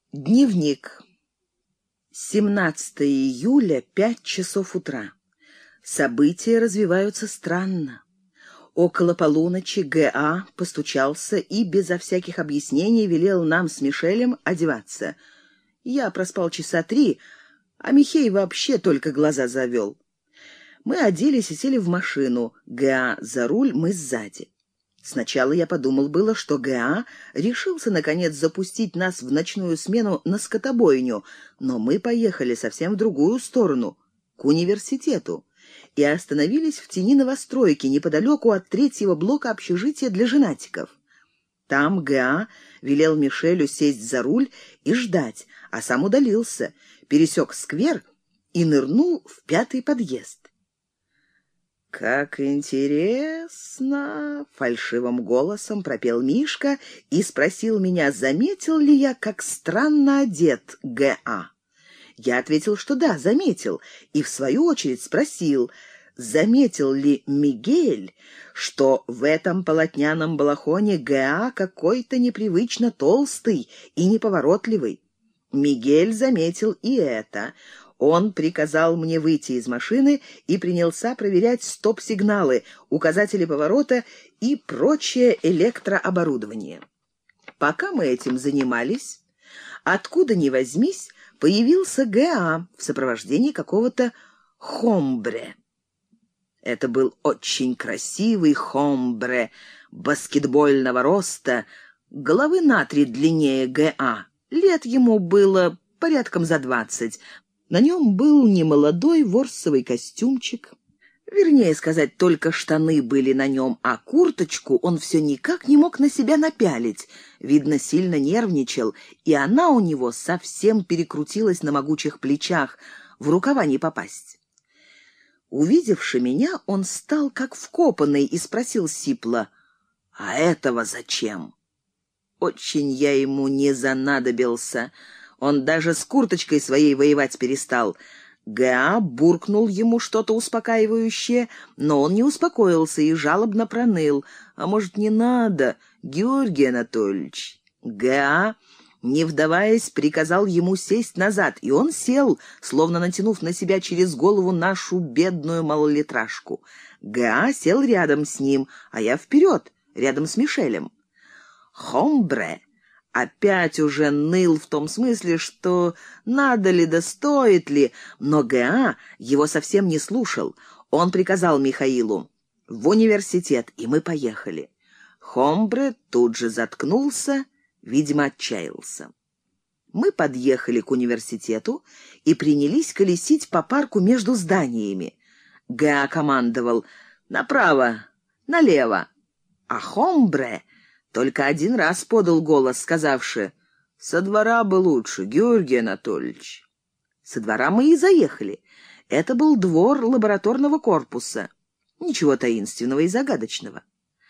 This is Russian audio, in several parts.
Дневник. 17 июля, 5 часов утра. События развиваются странно. Около полуночи Г.А. постучался и безо всяких объяснений велел нам с Мишелем одеваться. Я проспал часа 3, а Михей вообще только глаза завел. Мы оделись и сели в машину. Г.А. за руль, мы сзади. Сначала я подумал было, что Г.А. решился, наконец, запустить нас в ночную смену на скотобойню, но мы поехали совсем в другую сторону, к университету, и остановились в тени новостройки, неподалеку от 3-го блока общежития для женатиков. Там Г.А. велел Мишелю сесть за руль и ждать, а сам удалился, пересек сквер и нырнул в 5-й подъезд. «Как интересно!» — фальшивым голосом пропел Мишка и спросил меня, заметил ли я, как странно одет Г.А. Я ответил, что да, заметил, и в свою очередь спросил, заметил ли Мигель, что в этом полотняном балахоне Г.А. какой-то непривычно толстый и неповоротливый. Мигель заметил и это. Он приказал мне выйти из машины и принялся проверять стоп-сигналы, указатели поворота и прочее электрооборудование. Пока мы этим занимались, откуда ни возьмись, появился Г.А. в сопровождении какого-то хомбре. Это был очень красивый хомбре, баскетбольного роста, головы на 3 длиннее Г.А. Лет ему было порядком за 20. На нем был немолодой ворсовый костюмчик. Вернее сказать, только штаны были на нем, а курточку он все никак не мог на себя напялить. Видно, сильно нервничал, и она у него совсем перекрутилась на могучих плечах, в рукава не попасть. Увидевши меня, он стал как вкопанный и спросил сипло: «А этого зачем?» Очень я ему не занадобился. Он даже с курточкой своей воевать перестал. Г.А. буркнул ему что-то успокаивающее, но он не успокоился и жалобно проныл: «А может, не надо, Георгий Анатольевич?» Г.А., не вдаваясь, приказал ему сесть назад, и он сел, словно натянув на себя через голову нашу бедную малолитражку. Г.А. сел рядом с ним, а я вперед, рядом с Мишелем. Хомбре опять уже ныл в том смысле, что надо ли да стоит ли, но Г.А. его совсем не слушал. Он приказал Михаилу: «В университет», и мы поехали. Хомбре тут же заткнулся, видимо, отчаялся. Мы подъехали к университету и принялись колесить по парку между зданиями. Г.А. командовал: «Направо, налево», а Хомбре только один раз подал голос, сказавши: «Со двора бы лучше, Георгий Анатольевич». Со двора мы и заехали. Это был двор лабораторного корпуса. Ничего таинственного и загадочного.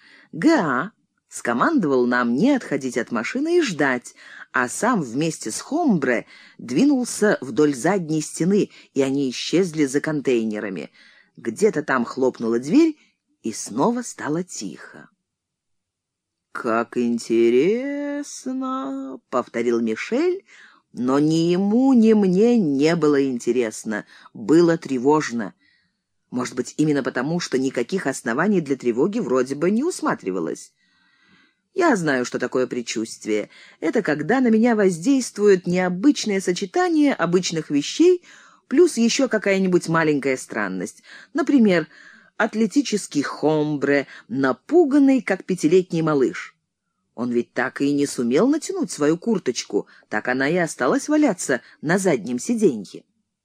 Г.А. скомандовал нам не отходить от машины и ждать, а сам вместе с Хомбре двинулся вдоль задней стены, и они исчезли за контейнерами. Где-то там хлопнула дверь, и снова стало тихо. «Как интересно!» — повторил Мишель, но ни ему, ни мне не было интересно, было тревожно. Может быть, именно потому, что никаких оснований для тревоги вроде бы не усматривалось. Я знаю, что такое предчувствие. Это когда на меня воздействует необычное сочетание обычных вещей плюс еще какая-нибудь маленькая странность. Например, атлетический хомбре, напуганный, как 5-летний малыш. Он ведь так и не сумел натянуть свою курточку, так она и осталась валяться на заднем сиденье.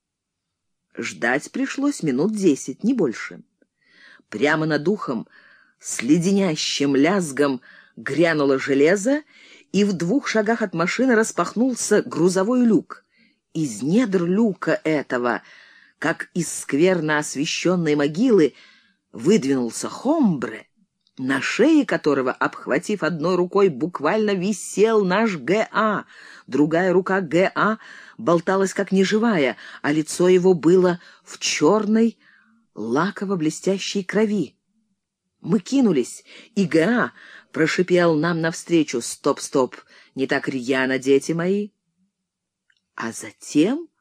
Ждать пришлось минут 10, не больше. Прямо над ухом с леденящим лязгом грянуло железо, и в 2 шагах от машины распахнулся грузовой люк. Из недр люка этого, как из скверно освещенной могилы, выдвинулся хомбре, на шее которого, обхватив одной рукой, буквально висел наш Г.А. Другая рука Г.А. болталась как неживая, а лицо его было в черной, лаково-блестящей крови. Мы кинулись, и Г.А. прошипел нам навстречу: «Стоп, стоп, не так рьяно, дети мои». А затем